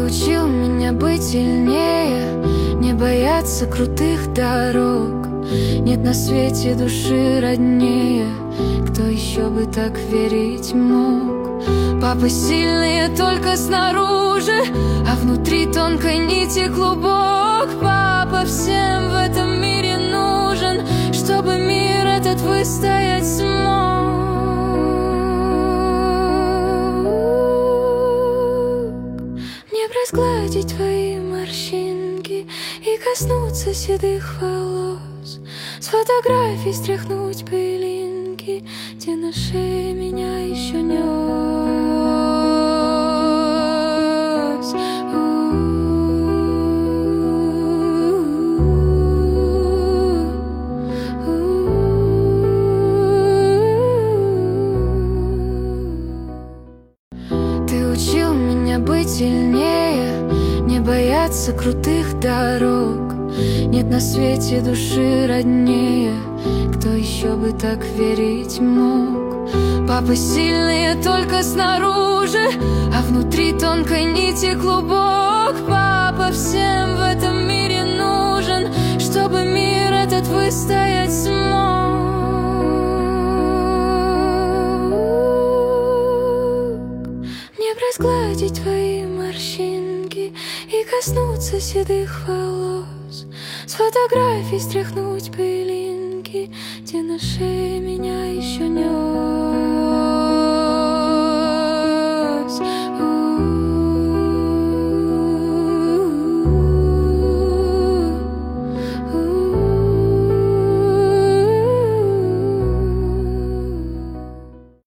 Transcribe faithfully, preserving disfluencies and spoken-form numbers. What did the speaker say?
учил меня быть сильнее, не бояться крутых дорог. Нет на свете души роднее, кто еще бы так верить мог. Папа сильный только снаружи, а внутри тонкой нити клубок. Папа всем в этом мире нужен, чтобы мир этот выстоять смог. Мне б разгладить твои морщинки и коснуться седых волос, с фотографий стряхнуть пылинки, где на шее меня еще нес. Ты учил меня быть сильнее, не бояться крутых дорог. Нет на свете души роднее, кто еще бы так верить мог. Папа сильный только снаружи, а внутри тонкой нити клубок. Папа всем в этом мире нужен, чтобы мир этот выстоять смог. Мне б разгладить твои морщинки и коснуться седых волос, с фотографий стряхнуть пылинки, где на шее меня еще нес.